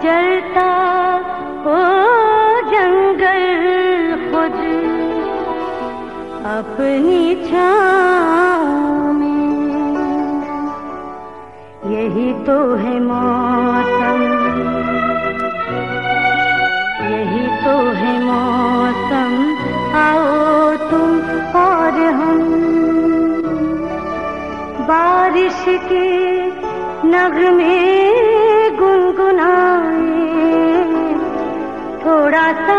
जलता हो जंगल खुद अपनी छाँव में, यही तो है मौसम, यही तो है मौसम। आओ तुम और हम बारिश के नगमे गुनगुनाए, थोड़ा सा